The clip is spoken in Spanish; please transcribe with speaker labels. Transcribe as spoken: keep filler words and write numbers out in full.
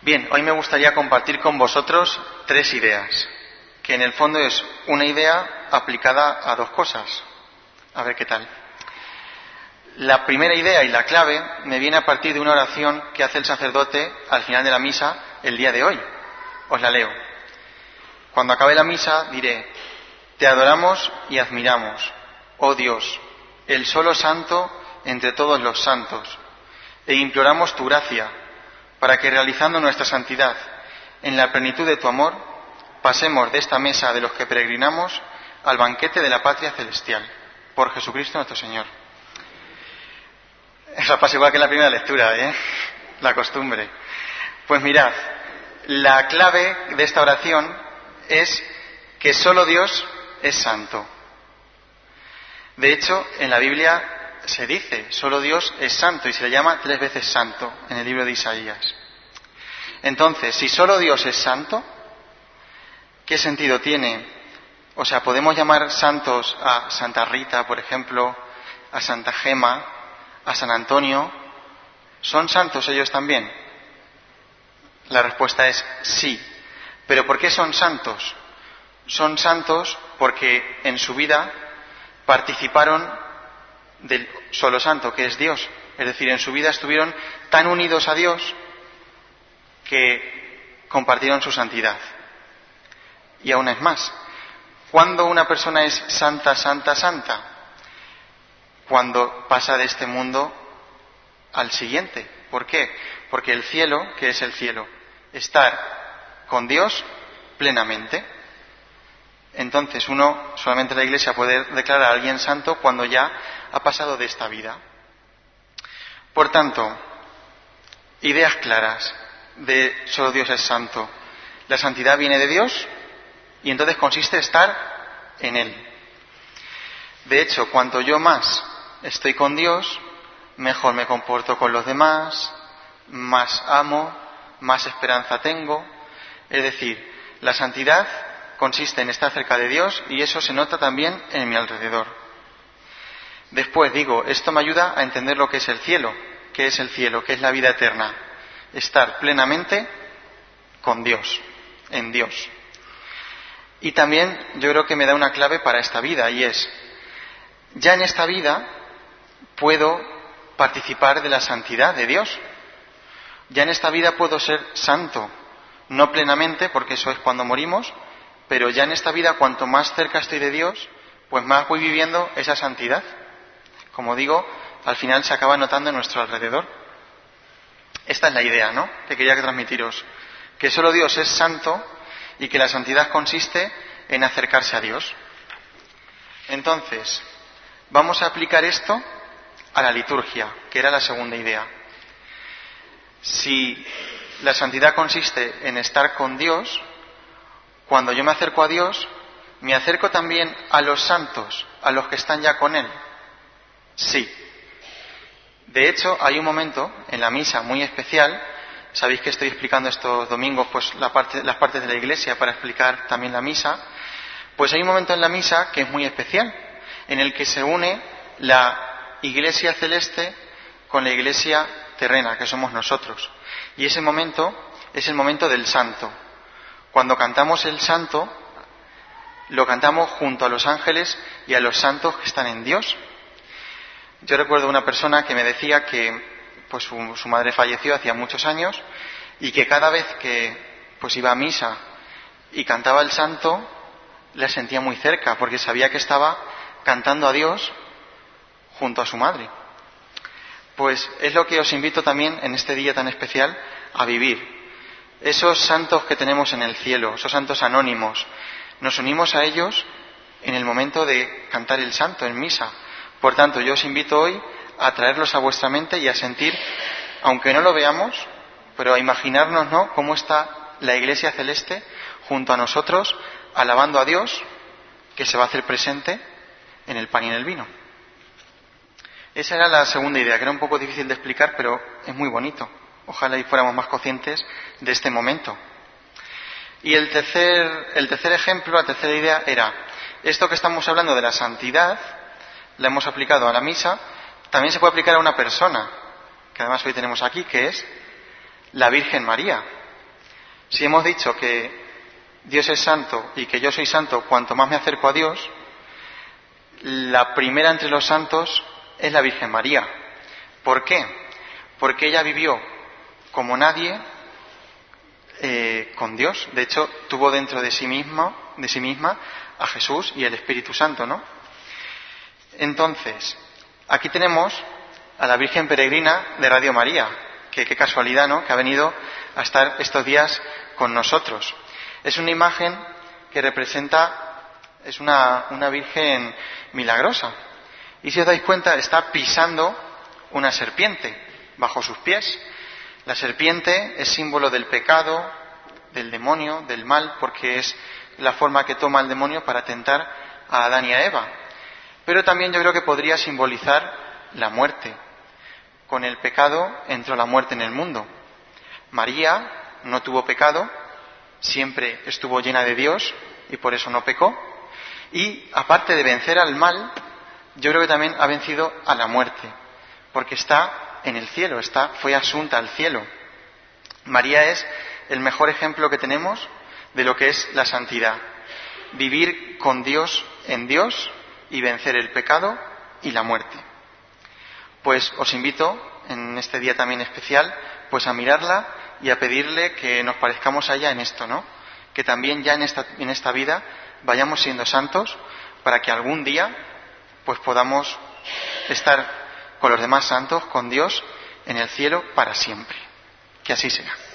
Speaker 1: Bien, hoy me gustaría compartir con vosotros tres ideas, que en el fondo es una idea aplicada a dos cosas. A ver qué tal. La primera idea y la clave me viene a partir de una oración que hace el sacerdote al final de la misa el día de hoy. Os la leo. Cuando acabe la misa diré: te adoramos y admiramos, oh Dios, el solo santo entre todos los santos, e imploramos tu gracia para que, realizando nuestra santidad en la plenitud de tu amor, pasemos de esta mesa de los que peregrinamos al banquete de la patria celestial. Por Jesucristo nuestro Señor. Eso pasa igual que en la primera lectura, ¿eh? La costumbre. Pues mirad, la clave de esta oración es que solo Dios es santo. De hecho, en la Biblia se dice, solo Dios es santo, y se le llama tres veces santo en el libro de Isaías. Entonces, si solo Dios es santo, ¿qué sentido tiene? O sea, podemos llamar santos a Santa Rita, por ejemplo, a Santa Gema, a San Antonio. ¿Son santos ellos también? La respuesta es sí. ¿Pero por qué son santos? Son santos porque en su vida participaron del solo santo, que es Dios. Es decir, en su vida estuvieron tan unidos a Dios que compartieron su santidad. Y aún es más, ¿cuándo una persona es santa, santa, santa? Cuando pasa de este mundo al siguiente. ¿Por qué? Porque el cielo, ¿qué es el cielo? Estar con Dios plenamente. Entonces uno, solamente la Iglesia puede declarar a alguien santo cuando ya ha pasado de esta vida. Por tanto, ideas claras de solo Dios es santo. La santidad viene de Dios y entonces consiste en estar en Él. De hecho, cuanto yo más estoy con Dios, mejor me comporto con los demás, más amo, más esperanza tengo. Es decir, la santidad consiste en estar cerca de Dios y eso se nota también en mi alrededor. Después digo, esto me ayuda a entender lo que es el cielo. ¿Qué es el cielo? ¿Qué es la vida eterna? Estar plenamente con Dios, en Dios. Y también yo creo que me da una clave para esta vida, y es, ya en esta vida puedo participar de la santidad de Dios. Ya en esta vida puedo ser santo, no plenamente, porque eso es cuando morimos, pero ya en esta vida, cuanto más cerca estoy de Dios, pues más voy viviendo esa santidad. Como digo, al final se acaba notando en nuestro alrededor. Esta es la idea, ¿no?, que quería transmitiros. Que solo Dios es santo y que la santidad consiste en acercarse a Dios. Entonces, vamos a aplicar esto a la liturgia, que era la segunda idea. Si la santidad consiste en estar con Dios, cuando yo me acerco a Dios, ¿me acerco también a los santos, a los que están ya con Él? Sí. De hecho, hay un momento en la misa muy especial. Sabéis que estoy explicando estos domingos pues la parte, las partes de la Iglesia para explicar también la misa. Pues hay un momento en la misa que es muy especial, en el que se une la Iglesia celeste con la Iglesia terrena, que somos nosotros. Y ese momento es el momento del santo. Cuando cantamos el santo, lo cantamos junto a los ángeles y a los santos que están en Dios. Yo recuerdo una persona que me decía que pues su, su madre falleció hacía muchos años y que cada vez que pues iba a misa y cantaba el santo, la sentía muy cerca, porque sabía que estaba cantando a Dios junto a su madre. Pues es lo que os invito también en este día tan especial a vivir. Esos santos que tenemos en el cielo, esos santos anónimos, nos unimos a ellos en el momento de cantar el santo en misa. Por tanto, yo os invito hoy a traerlos a vuestra mente y a sentir, aunque no lo veamos, pero a imaginarnos, ¿no?, cómo está la Iglesia celeste junto a nosotros, alabando a Dios, que se va a hacer presente en el pan y en el vino. Esa era la segunda idea, que era un poco difícil de explicar, pero es muy bonito. Ojalá y fuéramos más conscientes de este momento. Y el tercer, el tercer ejemplo, la tercera idea era, esto que estamos hablando de la santidad, la hemos aplicado a la misa, también se puede aplicar a una persona, que además hoy tenemos aquí, que es la Virgen María. Si hemos dicho que Dios es santo y que yo soy santo cuanto más me acerco a Dios, la primera entre los santos es la Virgen María. ¿Por qué? Porque ella vivió como nadie eh, con Dios. De hecho, tuvo dentro de sí misma, de sí misma a Jesús y el Espíritu Santo, ¿no? Entonces, aquí tenemos a la Virgen Peregrina de Radio María, que qué casualidad, ¿no?, que ha venido a estar estos días con nosotros. Es una imagen que representa, es una, una Virgen milagrosa. Y si os dais cuenta, está pisando una serpiente bajo sus pies. La serpiente es símbolo del pecado, del demonio, del mal, porque es la forma que toma el demonio para tentar a Adán y a Eva. Pero también yo creo que podría simbolizar la muerte. Con el pecado entró la muerte en el mundo. María no tuvo pecado, siempre estuvo llena de Dios y por eso no pecó. Y aparte de vencer al mal, yo creo que también ha vencido a la muerte, porque está en el cielo, está, fue asunta al cielo. María es el mejor ejemplo que tenemos de lo que es la santidad. Vivir con Dios en Dios y vencer el pecado y la muerte. Pues os invito en este día también especial, pues a mirarla y a pedirle que nos parezcamos a ella en esto, ¿no? Que también ya en esta, en esta vida vayamos siendo santos para que algún día pues podamos estar con los demás santos, con Dios, en el cielo para siempre. Que así sea.